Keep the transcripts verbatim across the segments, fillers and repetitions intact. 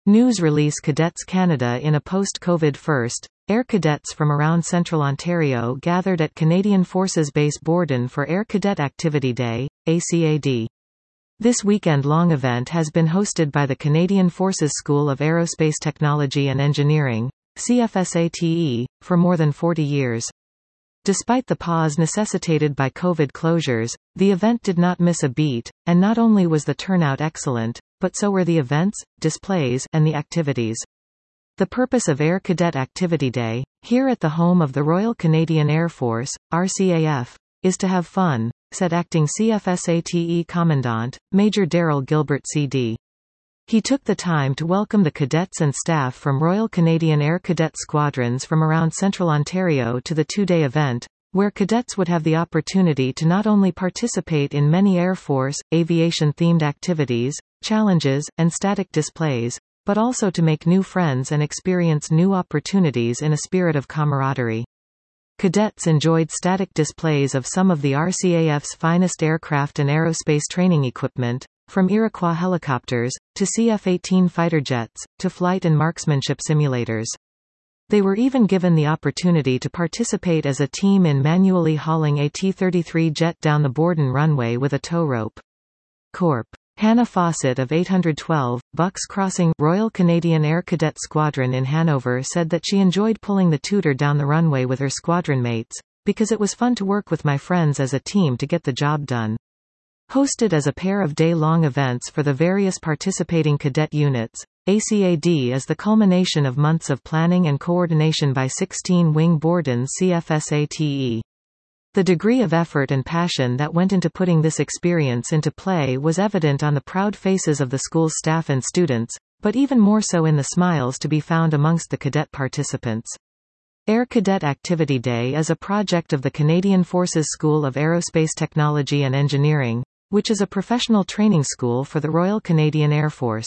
News release Cadets Canada. In a post-COVID first, Air Cadets from around Central Ontario gathered at Canadian Forces Base Borden for Air Cadet Activity Day, A C A D. This weekend-long event has been hosted by the Canadian Forces School of Aerospace Technology and Engineering, C F S A T E, for more than forty years. Despite the pause necessitated by COVID closures, the event did not miss a beat, and not only was the turnout excellent, but so were the events, displays, and the activities. The purpose of Air Cadet Activity Day, here at the home of the Royal Canadian Air Force, R C A F, is to have fun, said acting C F S A T E Commandant, Major Daryl Gilbert C D. He took the time to welcome the cadets and staff from Royal Canadian Air Cadet squadrons from around Central Ontario to the two-day event, where cadets would have the opportunity to not only participate in many Air Force, aviation-themed activities, challenges, and static displays, but also to make new friends and experience new opportunities in a spirit of camaraderie. Cadets enjoyed static displays of some of the R C A F's finest aircraft and aerospace training equipment, from Iroquois helicopters, to C F eighteen fighter jets, to flight and marksmanship simulators. They were even given the opportunity to participate as a team in manually hauling a T thirty-three jet down the Borden runway with a tow rope. Corp. Hannah Fawcett of eight twelve, Bucks Crossing, Royal Canadian Air Cadet Squadron in Hanover said that she enjoyed pulling the tutor down the runway with her squadron mates, because it was fun to work with my friends as a team to get the job done. Hosted as a pair of day-long events for the various participating cadet units, A C A D is the culmination of months of planning and coordination by sixteen Wing Borden C F S A T E. The degree of effort and passion that went into putting this experience into play was evident on the proud faces of the school's staff and students, but even more so in the smiles to be found amongst the cadet participants. Air Cadet Activity Day is a project of the Canadian Forces School of Aerospace Technology and Engineering, which is a professional training school for the Royal Canadian Air Force.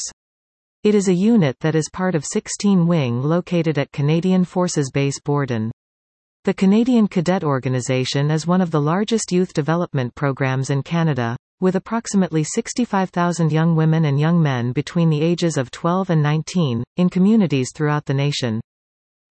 It is a unit that is part of sixteen Wing located at Canadian Forces Base Borden. The Canadian Cadet Organization is one of the largest youth development programs in Canada, with approximately sixty-five thousand young women and young men between the ages of twelve and nineteen, in communities throughout the nation.